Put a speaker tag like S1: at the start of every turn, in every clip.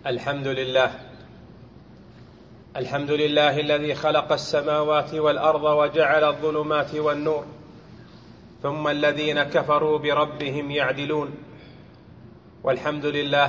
S1: الحمد لله الذي خلق السماوات والأرض وجعل الظلمات والنور، ثم الذين كفروا بربهم يعدلون. والحمد لله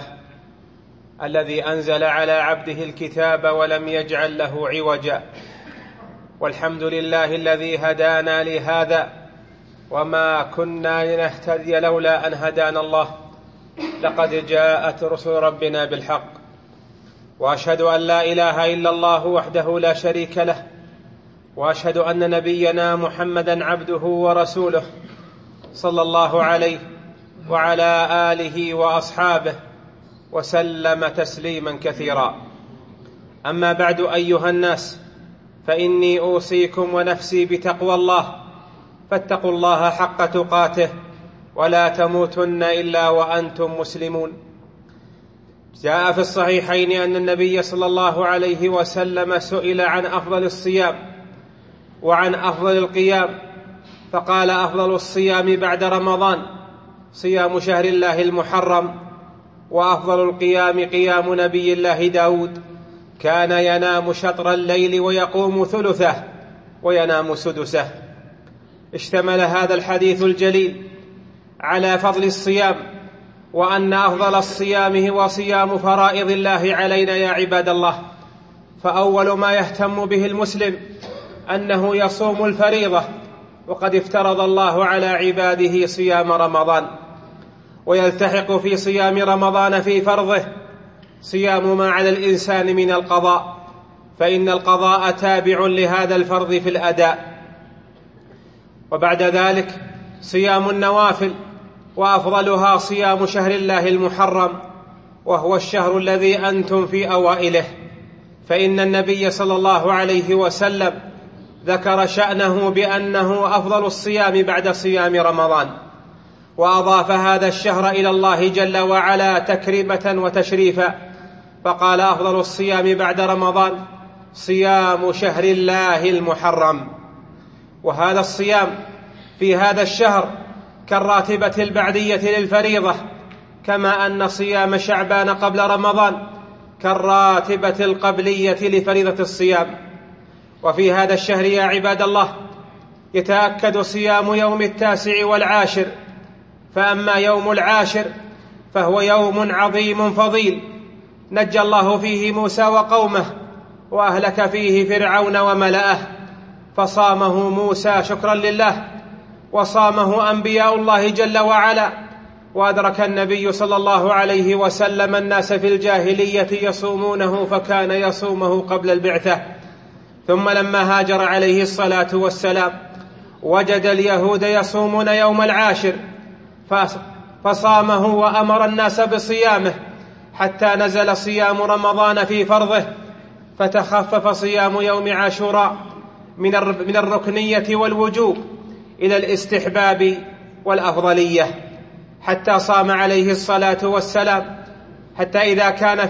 S1: الذي أنزل على عبده الكتاب ولم يجعل له عوجا. والحمد لله الذي هدانا لهذا وما كنا لنهتدي لولا أن هدانا الله، لقد جاءت رسل ربنا بالحق. وأشهد أن لا إله إلا الله وحده لا شريك له، وأشهد أن نبينا محمدا عبده ورسوله، صلى الله عليه وعلى آله وأصحابه وسلم تسليما كثيرا. أما بعد، أيها الناس، فإني أوصيكم ونفسي بتقوى الله، فاتقوا الله حق تقاته ولا تموتن إلا وأنتم مسلمون. جاء في الصحيحين أن النبي صلى الله عليه وسلم سئل عن أفضل الصيام وعن أفضل القيام، فقال: أفضل الصيام بعد رمضان صيام شهر الله المحرم، وأفضل القيام قيام نبي الله داود، كان ينام شطر الليل ويقوم ثلثه وينام سدسه. اشتمل هذا الحديث الجليل على فضل الصيام، وأن أفضل الصيام هو صيام فرائض الله علينا يا عباد الله. فأول ما يهتم به المسلم أنه يصوم الفريضة، وقد افترض الله على عباده صيام رمضان، ويلتحق في صيام رمضان في فرضه صيام ما على الإنسان من القضاء، فإن القضاء تابع لهذا الفرض في الأداء. وبعد ذلك صيام النوافل، وأفضلها صيام شهر الله المحرم، وهو الشهر الذي أنتم في أوائله، فإن النبي صلى الله عليه وسلم ذكر شأنه بأنه أفضل الصيام بعد صيام رمضان، وأضاف هذا الشهر إلى الله جل وعلا تكريمة وتشريفا، فقال: أفضل الصيام بعد رمضان صيام شهر الله المحرم. وهذا الصيام في هذا الشهر كالراتبة البعدية للفريضة، كما أن صيام شعبان قبل رمضان كالراتبة القبلية لفريضة الصيام. وفي هذا الشهر يا عباد الله يتأكد صيام يوم 9 و10، فأما يوم 10 فهو يوم عظيم فضيل، نجى الله فيه موسى وقومه، وأهلك فيه فرعون وملأه، فصامه موسى شكرا لله، وصامه أنبياء الله جل وعلا. وأدرك النبي صلى الله عليه وسلم الناس في الجاهلية يصومونه، فكان يصومه قبل البعثة. ثم لما هاجر عليه الصلاة والسلام وجد اليهود يصومون يوم 10، فصامه وأمر الناس بصيامه، حتى نزل صيام رمضان في فرضه، فتخفف صيام يوم عاشوراء من الركنية والوجوب إلى الاستحباب والأفضلية، حتى صام عليه الصلاة والسلام، حتى إذا كان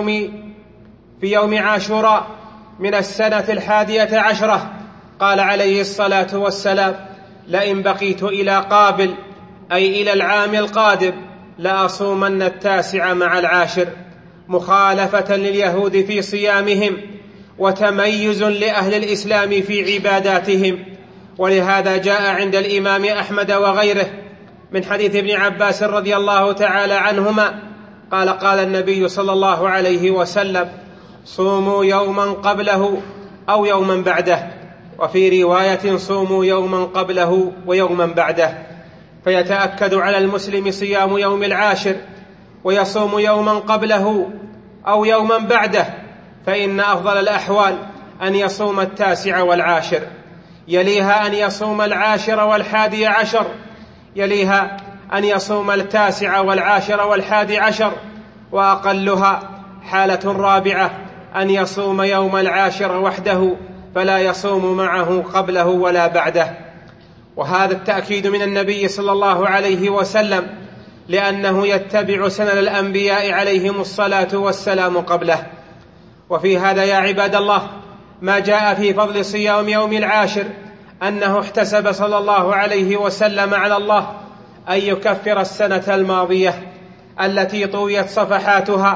S1: في يوم عاشوراء من السنة 11 قال عليه الصلاة والسلام: لئن بقيت إلى قابل، أي إلى العام القادم، لأصومن 9 مع 10، مخالفة لليهود في صيامهم، وتميز لأهل الإسلام في عباداتهم. ولهذا جاء عند الإمام أحمد وغيره من حديث ابن عباس رضي الله تعالى عنهما قال النبي صلى الله عليه وسلم: صوموا يوما قبله أو يوما بعده، وفي رواية صوموا يوما قبله ويوما بعده. فيتأكد على المسلم صيام يوم 10، ويصوم يوما قبله أو يوما بعده، فإن أفضل الأحوال أن يصوم 9 و10، يليها أن يصوم 10 و11، يليها أن يصوم 9 و10 و11، وأقلها حالة رابعة أن يصوم يوم 10 وحده، فلا يصوم معه قبله ولا بعده. وهذا التأكيد من النبي صلى الله عليه وسلم، لأنه يتبع سنن الأنبياء عليهم الصلاة والسلام قبله. وفي هذا يا عباد الله ما جاء في فضل صيام يوم 10، أنه احتسب صلى الله عليه وسلم على الله أن يكفر السنة الماضية التي طويت صفحاتها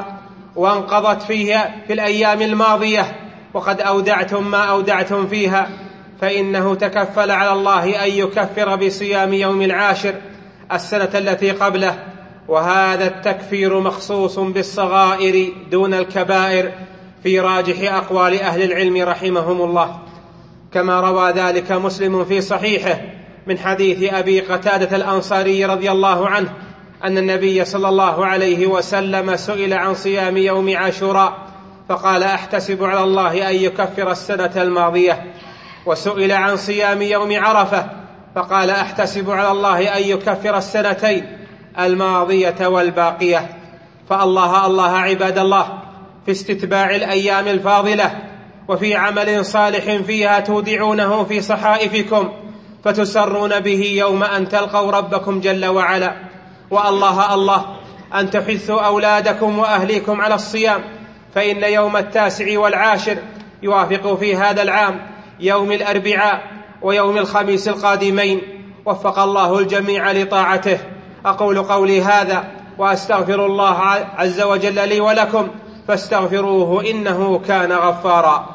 S1: وانقضت فيها في الأيام الماضية وقد أودعتم ما أودعتم فيها، فإنه تكفل على الله أن يكفر بصيام يوم العاشر السنة التي قبله، وهذا التكفير مخصوص بالصغائر دون الكبائر في راجح أقوال أهل العلم رحمهم الله، كما روى ذلك مسلم في صحيحه من حديث أبي قتادة الأنصاري رضي الله عنه أن النبي صلى الله عليه وسلم سئل عن صيام يوم عاشوراء فقال: أحتسب على الله أن يكفر السنة الماضية. وسئل عن صيام يوم عرفة فقال: أحتسب على الله أن يكفر السنتين الماضية والباقية. فالله الله عباد الله في استتباع الأيام الفاضلة وفي عمل صالح فيها تودعونه في صحائفكم فتسرون به يوم أن تلقوا ربكم جل وعلا. والله الله أن تحثوا أولادكم وأهليكم على الصيام، فإن يوم 9 والعاشر يوافق في هذا العام يوم الأربعاء ويوم الخميس القادمين، وفق الله الجميع لطاعته. أقول قولي هذا وأستغفر الله عز وجل لي ولكم فاستغفروه إنه كان غفارا.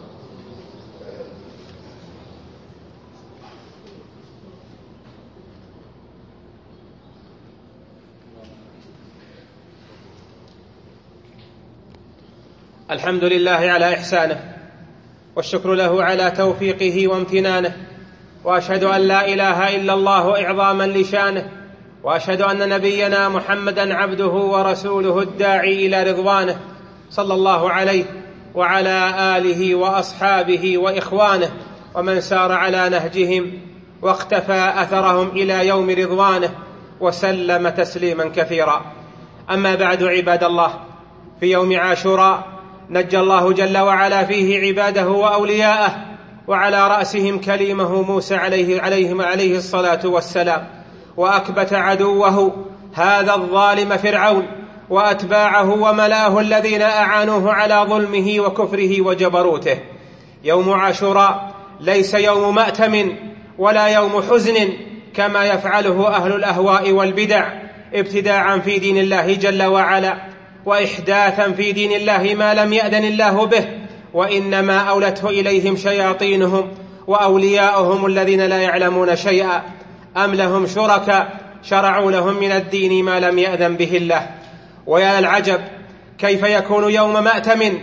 S1: الحمد لله على إحسانه، والشكر له على توفيقه وامتنانه، وأشهد أن لا إله إلا الله إعظاما لشانه، وأشهد أن نبينا محمدا عبده ورسوله الداعي إلى رضوانه، صلى الله عليه وعلى آله وأصحابه وإخوانه ومن سار على نهجهم واقتفى أثرهم إلى يوم رضوانه، وسلم تسليما كثيرا. أما بعد عباد الله، في يوم عاشوراء نجى الله جل وعلا فيه عباده وأولياءه، وعلى رأسهم كليمه موسى عليه الصلاة والسلام، وأكبت عدوه هذا الظالم فرعون وأتباعه وملأه الذين أعانوه على ظلمه وكفره وجبروته. يوم عاشوراء ليس يوم مأتم ولا يوم حزن كما يفعله أهل الأهواء والبدع ابتداعا في دين الله جل وعلا وإحداثا في دين الله ما لم يأذن الله به، وإنما أولته إليهم شياطينهم وأولياؤهم الذين لا يعلمون شيئا، أم لهم شركاء شرعوا لهم من الدين ما لم يأذن به الله. ويا العجب كيف يكون يوم مأتم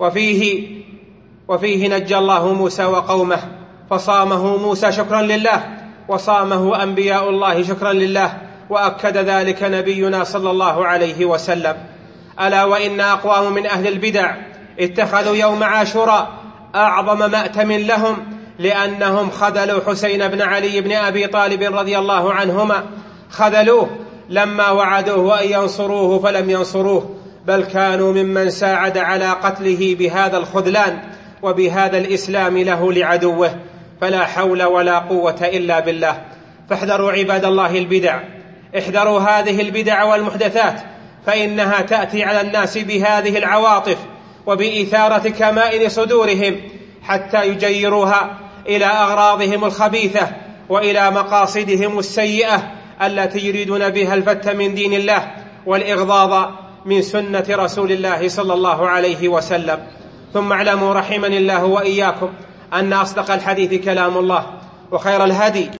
S1: وفيه نجى الله موسى وقومه، فصامه موسى شكرا لله، وصامه أنبياء الله شكرا لله، وأكد ذلك نبينا صلى الله عليه وسلم. ألا وإن أقوام من أهل البدع اتخذوا يوم عاشوراء أعظم مأتم لهم، لأنهم خذلوا حسين بن علي بن أبي طالب رضي الله عنهما، خذلوه لما وعدوه أن ينصروه فلم ينصروه، بل كانوا ممن ساعد على قتله بهذا الخذلان وبهذا الإسلام له لعدوه، فلا حول ولا قوة إلا بالله. فاحذروا عباد الله البدع، احذروا هذه البدع والمحدثات، فإنها تأتي على الناس بهذه العواطف وبإثارة كمائن صدورهم حتى يجيروها إلى أغراضهم الخبيثة وإلى مقاصدهم السيئة التي يريدون بها الفت من دين الله والإغضاض من سنة رسول الله صلى الله عليه وسلم. ثم اعلموا رحمني الله وإياكم أن أصدق الحديث كلام الله، وخير الهدي